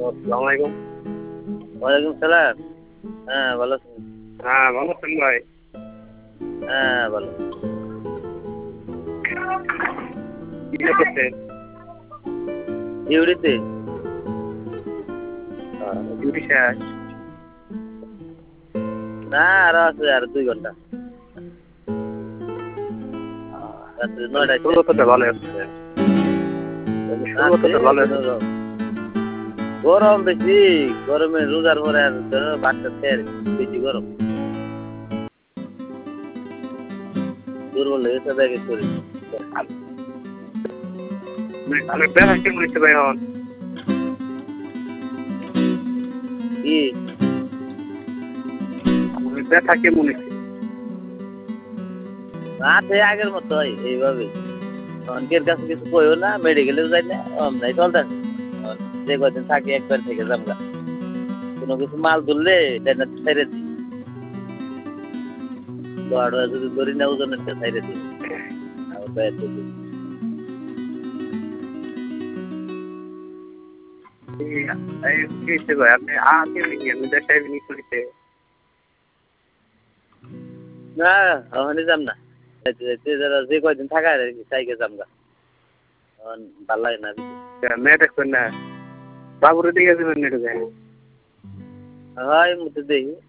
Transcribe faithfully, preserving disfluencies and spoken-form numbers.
আসসালামু আলাইকুম। ওয়ালাইকুম সালাম। হ্যাঁ ভালো আছেন? হ্যাঁ ভালো আছেন ভাই? হ্যাঁ ভালো। কি করতেছেন? ডিউটিতে। ডিউটি শেষ? না আরো আছে আর দুই ঘন্টা। রাত্রে নয়টায় শেষ। শুরুতে ভালো আছে। শুরুতে ভালো আছে। গরম বেশি, গরমে রোজার পরে আর ধরো বাচ্চা তেল বেশি গরম। দুর্বল হয়ে গেছে ব্যাগে শরীর। আমি ব্যথা কেমন হচ্ছে ভাই এখন? কি? আমি ব্যথা কেমন হচ্ছে? আছে আগের মতোই এইভাবে। অনেকের কাছে কিছু কইও না, মেডিকেলেও যাই না, অমনাই চলতেছে। যে কদিন থাকি একবার থেকে যামগা। কোনো কিছু মাল ধরলে এটা ছেড়ে দিই। দোয়াটা যদি ধরি না ওজনের ছেড়ে দিই। আর বাইরে দিই। এই কিসে ভাই আপনি আগে আমি দেখাই বিনি করিতে। না ওখানে যাম না। যে কয়দিন থাকা আর কি তাইকে যামগা। ভাল লাগে না। মেয়ে দেখবেন না বাবুরে দিকে যাবেন না ঢুকে। হয় মতো দেখি।